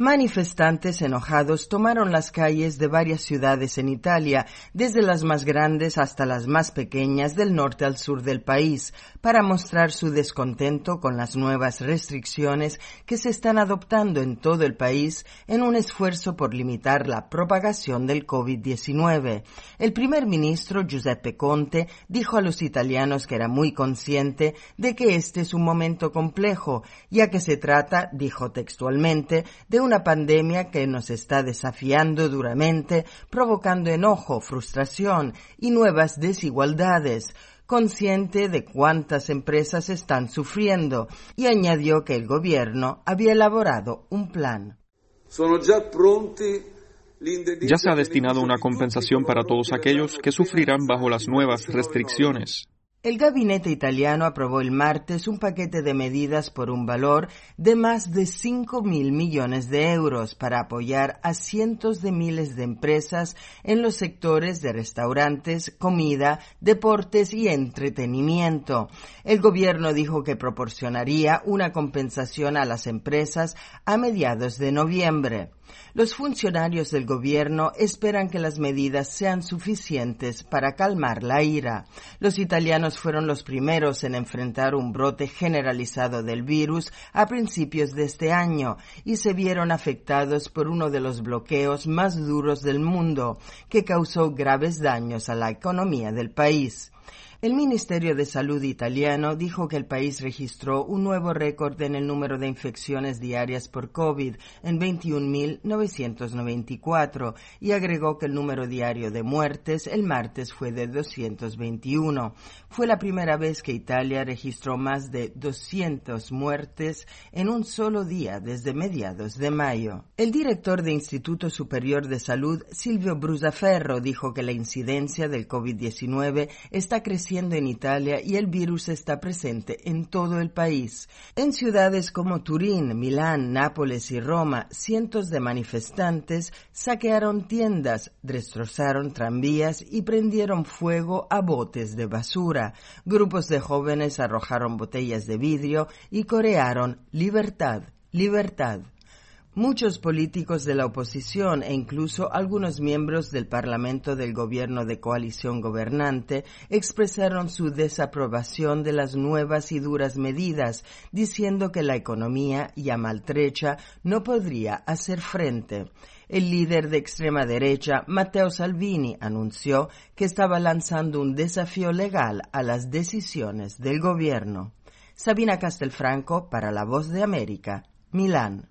Manifestantes enojados tomaron las calles de varias ciudades en Italia, desde las más grandes hasta las más pequeñas del norte al sur del país, para mostrar su descontento con las nuevas restricciones que se están adoptando en todo el país en un esfuerzo por limitar la propagación del COVID-19. El primer ministro Giuseppe Conte dijo a los italianos que era muy consciente de que este es un momento complejo, ya que se trata, dijo textualmente, de una pandemia que nos está desafiando duramente, provocando enojo, frustración y nuevas desigualdades, consciente de cuántas empresas están sufriendo, y añadió que el gobierno había elaborado un plan. Ya se ha destinado una compensación para todos aquellos que sufrirán bajo las nuevas restricciones. El gabinete italiano aprobó el martes un paquete de medidas por un valor de más de 5.000 millones de euros para apoyar a cientos de miles de empresas en los sectores de restaurantes, comida, deportes y entretenimiento. El gobierno dijo que proporcionaría una compensación a las empresas a mediados de noviembre. Los funcionarios del gobierno esperan que las medidas sean suficientes para calmar la ira. Los italianos fueron los primeros en enfrentar un brote generalizado del virus a principios de este año y se vieron afectados por uno de los bloqueos más duros del mundo, que causó graves daños a la economía del país. El Ministerio de Salud italiano dijo que el país registró un nuevo récord en el número de infecciones diarias por COVID en 21.994 y agregó que el número diario de muertes el martes fue de 221. Fue la primera vez que Italia registró más de 200 muertes en un solo día desde mediados de mayo. El director del Instituto Superior de Salud, Silvio Brusaferro, dijo que la incidencia del COVID-19 está creciendo en Italia y el virus está presente en todo el país. En ciudades como Turín, Milán, Nápoles y Roma, cientos de manifestantes saquearon tiendas, destrozaron tranvías y prendieron fuego a botes de basura. Grupos de jóvenes arrojaron botellas de vidrio y corearon «Libertad, libertad». Muchos políticos de la oposición e incluso algunos miembros del Parlamento del gobierno de coalición gobernante expresaron su desaprobación de las nuevas y duras medidas, diciendo que la economía, ya maltrecha, no podría hacer frente. El líder de extrema derecha, Matteo Salvini, anunció que estaba lanzando un desafío legal a las decisiones del gobierno. Sabina Castelfranco para La Voz de América, Milán.